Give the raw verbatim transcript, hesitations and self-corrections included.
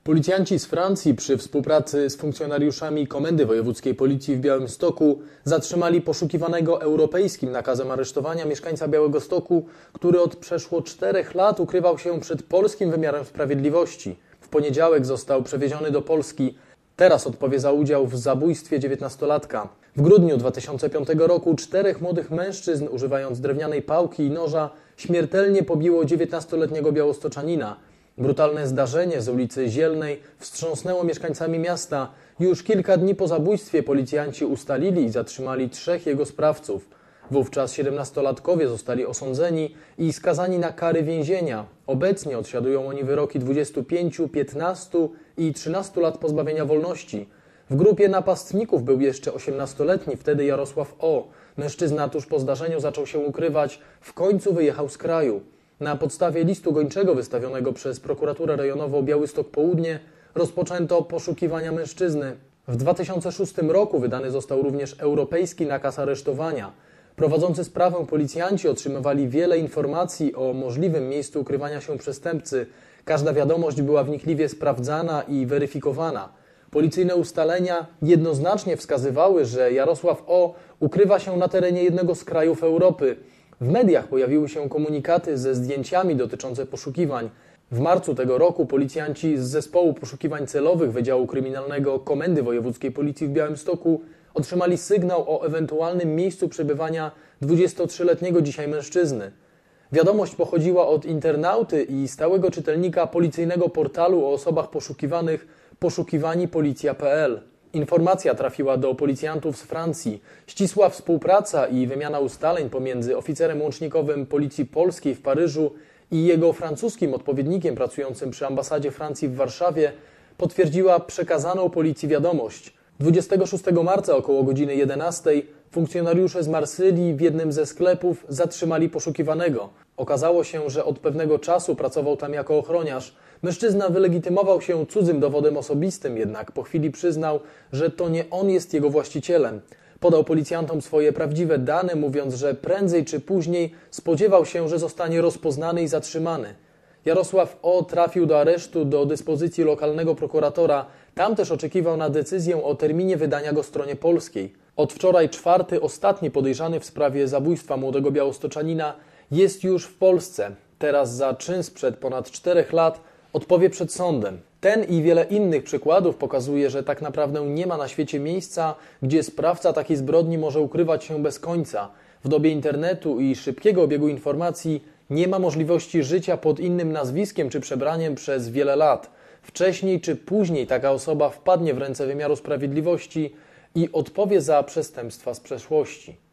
Policjanci z Francji przy współpracy z funkcjonariuszami Komendy Wojewódzkiej Policji w Białymstoku zatrzymali poszukiwanego europejskim nakazem aresztowania mieszkańca Białegostoku, który od przeszło czterech lat ukrywał się przed polskim wymiarem sprawiedliwości. W poniedziałek został przewieziony do Polski. Teraz odpowie za udział w zabójstwie dziewiętnastolatka. W grudniu dwa tysiące piątego roku czterech młodych mężczyzn, używając drewnianej pałki i noża, śmiertelnie pobiło dziewiętnastoletniego białostoczanina. Brutalne zdarzenie z ulicy Zielnej wstrząsnęło mieszkańcami miasta. Już kilka dni po zabójstwie policjanci ustalili i zatrzymali trzech jego sprawców. Wówczas siedemnastolatkowie zostali osądzeni i skazani na kary więzienia. Obecnie odsiadują oni wyroki dwudziestu pięciu, piętnastu i trzynastu lat pozbawienia wolności. W grupie napastników był jeszcze osiemnastoletni wtedy Jarosław O. Mężczyzna tuż po zdarzeniu zaczął się ukrywać. W końcu wyjechał z kraju. Na podstawie listu gończego wystawionego przez prokuraturę rejonową Białystok Południe rozpoczęto poszukiwania mężczyzny. W dwa tysiące szóstym roku wydany został również europejski nakaz aresztowania. Prowadzący sprawę policjanci otrzymywali wiele informacji o możliwym miejscu ukrywania się przestępcy. Każda wiadomość była wnikliwie sprawdzana i weryfikowana. Policyjne ustalenia jednoznacznie wskazywały, że Jarosław O. ukrywa się na terenie jednego z krajów Europy. W mediach pojawiły się komunikaty ze zdjęciami dotyczące poszukiwań. W marcu tego roku policjanci z Zespołu Poszukiwań Celowych Wydziału Kryminalnego Komendy Wojewódzkiej Policji w Białymstoku otrzymali sygnał o ewentualnym miejscu przebywania dwudziestotrzyletniego dzisiaj mężczyzny. Wiadomość pochodziła od internauty i stałego czytelnika policyjnego portalu o osobach poszukiwanych poszukiwani policja kropka p l. Informacja trafiła do policjantów z Francji. Ścisła współpraca i wymiana ustaleń pomiędzy oficerem łącznikowym Policji Polskiej w Paryżu i jego francuskim odpowiednikiem pracującym przy ambasadzie Francji w Warszawie potwierdziła przekazaną policji wiadomość. dwudziestego szóstego marca około godziny jedenastej funkcjonariusze z Marsylii w jednym ze sklepów zatrzymali poszukiwanego. Okazało się, że od pewnego czasu pracował tam jako ochroniarz. Mężczyzna wylegitymował się cudzym dowodem osobistym, jednak po chwili przyznał, że to nie on jest jego właścicielem. Podał policjantom swoje prawdziwe dane, mówiąc, że prędzej czy później spodziewał się, że zostanie rozpoznany i zatrzymany. Jarosław O. trafił do aresztu do dyspozycji lokalnego prokuratora. Tam też oczekiwał na decyzję o terminie wydania go stronie polskiej. Od wczoraj czwarty, ostatni podejrzany w sprawie zabójstwa młodego białostoczanina jest już w Polsce. Teraz za czyn sprzed ponad czterech lat odpowie przed sądem. Ten i wiele innych przykładów pokazuje, że tak naprawdę nie ma na świecie miejsca, gdzie sprawca takiej zbrodni może ukrywać się bez końca. W dobie internetu i szybkiego obiegu informacji nie ma możliwości życia pod innym nazwiskiem czy przebraniem przez wiele lat. Wcześniej czy później taka osoba wpadnie w ręce wymiaru sprawiedliwości i odpowie za przestępstwa z przeszłości.